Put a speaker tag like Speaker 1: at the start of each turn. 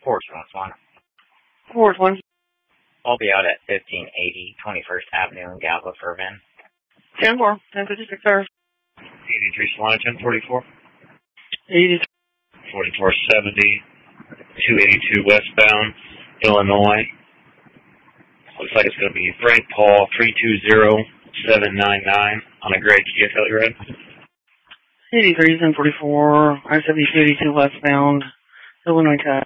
Speaker 1: Forest one.
Speaker 2: Forest 1.
Speaker 1: I'll be out at 1580 21st Avenue in Galva for a VIN.
Speaker 2: 10-4, 1056 service.
Speaker 3: 83 Solana 1044.
Speaker 2: 83.
Speaker 3: 4470, 282 westbound, Illinois. Looks like it's going to be Frank Paul 320799 on a gray Kia Telluride.
Speaker 2: 83 1044, I-70 282 westbound, Illinois Tech.